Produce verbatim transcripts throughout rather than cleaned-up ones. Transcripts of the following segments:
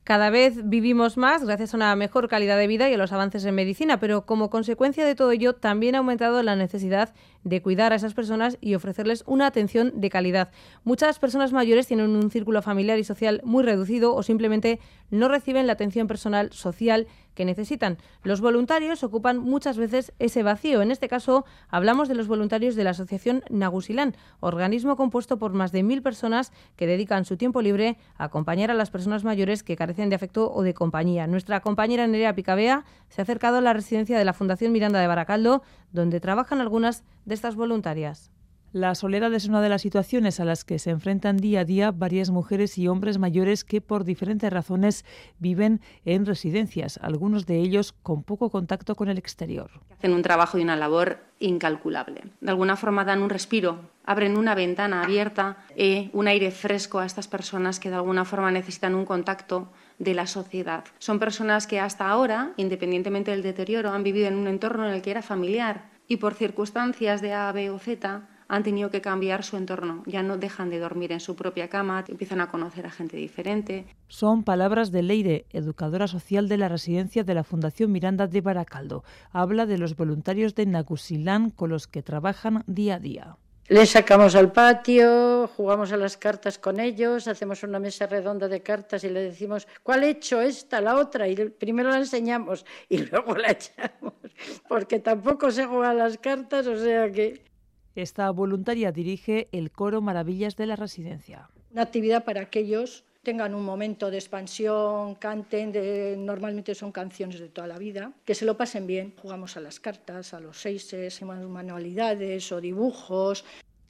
Cada vez vivimos más gracias a una mejor calidad de vida y a los avances en medicina, pero como consecuencia de todo ello también ha aumentado la necesidad de cuidar a esas personas y ofrecerles una atención de calidad. Muchas personas mayores tienen un círculo familiar y social muy reducido o simplemente no reciben la atención personal social que necesitan. Los voluntarios ocupan muchas veces ese vacío. En este caso, hablamos de los voluntarios de la Asociación Nagusilán, organismo compuesto por más de mil personas que dedican su tiempo libre a acompañar a las personas mayores que carecen de afecto o de compañía. Nuestra compañera Nerea Picabea se ha acercado a la residencia de la Fundación Miranda de Baracaldo, donde trabajan algunas de estas voluntarias. La soledad es una de las situaciones a las que se enfrentan día a día varias mujeres y hombres mayores que por diferentes razones viven en residencias, algunos de ellos con poco contacto con el exterior. Hacen un trabajo y una labor incalculable. De alguna forma dan un respiro, abren una ventana abierta, eh, un aire fresco a estas personas que de alguna forma necesitan un contacto de la sociedad. Son personas que hasta ahora, independientemente del deterioro, han vivido en un entorno en el que era familiar y por circunstancias de A, B o Z han tenido que cambiar su entorno. Ya no dejan de dormir en su propia cama, empiezan a conocer a gente diferente. Son palabras de Leire, educadora social de la residencia de la Fundación Miranda de Baracaldo. Habla de los voluntarios de Nagusilán con los que trabajan día a día. Les sacamos al patio, jugamos a las cartas con ellos, hacemos una mesa redonda de cartas y le decimos ¿cuál he hecho? Esta, la otra, y primero la enseñamos y luego la echamos, porque tampoco se juegan las cartas, o sea que... Esta voluntaria dirige el coro Maravillas de la residencia. Una actividad para que ellos tengan un momento de expansión, canten, de, normalmente son canciones de toda la vida, que se lo pasen bien. Jugamos a las cartas, a los seises, manualidades o dibujos.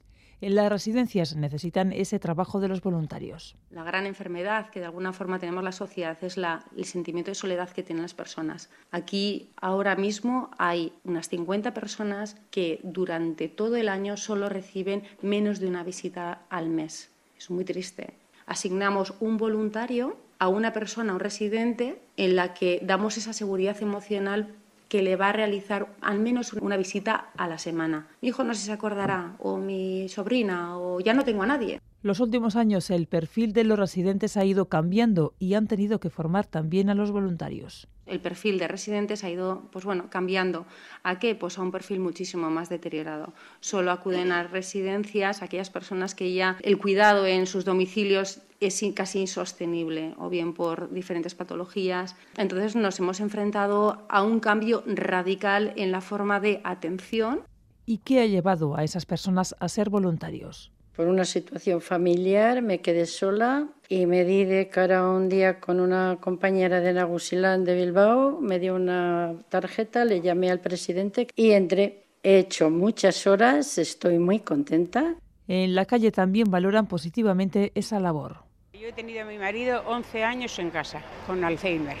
En las residencias necesitan ese trabajo de los voluntarios. La gran enfermedad que de alguna forma tenemos la sociedad es la, el sentimiento de soledad que tienen las personas. Aquí ahora mismo hay unas cincuenta personas que durante todo el año solo reciben menos de una visita al mes. Es muy triste. Asignamos un voluntario a una persona, a un residente, en la que damos esa seguridad emocional que le va a realizar al menos una visita a la semana. Mi hijo no sé si se acordará, o mi sobrina, o ya no tengo a nadie. Los últimos años el perfil de los residentes ha ido cambiando y han tenido que formar también a los voluntarios. El perfil de residentes ha ido, pues bueno, cambiando. ¿A qué? Pues a un perfil muchísimo más deteriorado. Solo acuden a residencias aquellas personas que ya el cuidado en sus domicilios es casi insostenible, o bien por diferentes patologías. Entonces nos hemos enfrentado a un cambio radical en la forma de atención. ¿Y qué ha llevado a esas personas a ser voluntarios? Por una situación familiar me quedé sola y me di de cara un día con una compañera de Nagusilán de Bilbao, me dio una tarjeta, le llamé al presidente y entré. He hecho muchas horas, estoy muy contenta. En la calle también valoran positivamente esa labor. Yo he tenido a mi marido once años en casa, con Alzheimer.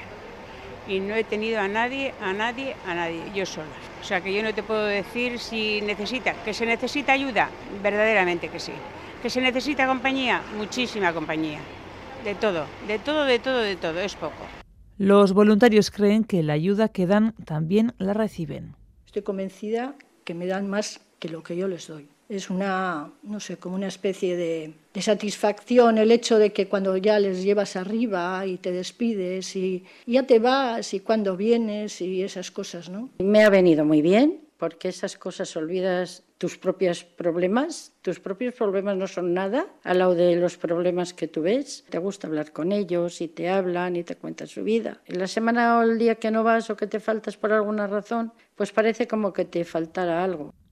Y no he tenido a nadie, a nadie, a nadie, yo sola. O sea que yo no te puedo decir si necesita, que se necesita ayuda, verdaderamente que sí. Que se necesita compañía, muchísima compañía. De todo, de todo, de todo, de todo, es poco. Los voluntarios creen que la ayuda que dan también la reciben. Estoy convencida que me dan más que lo que yo les doy. Es una, no sé, como una especie de, de satisfacción el hecho de que cuando ya les llevas arriba y te despides y, y ya te vas y cuando vienes y esas cosas, ¿no? Me ha venido muy bien porque esas cosas olvidas tus propios problemas. Tus propios problemas no son nada al lado de los problemas que tú ves. Te gusta hablar con ellos y te hablan y te cuentan su vida. En la semana o el día que no vas o que te faltas por alguna razón, pues parece como que te faltara algo.